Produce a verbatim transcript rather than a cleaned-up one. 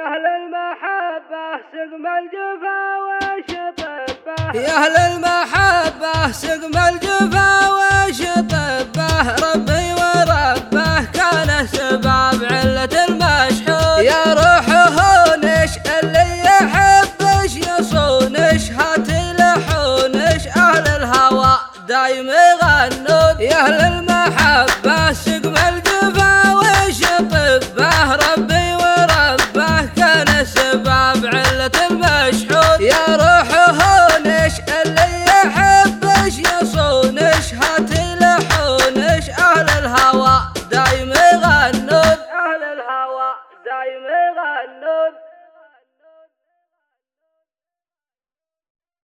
يا أهل المحبة سقم الجفا وشطبه، يا أهل المحبة سقم الجفا وشطبه، ربي ورب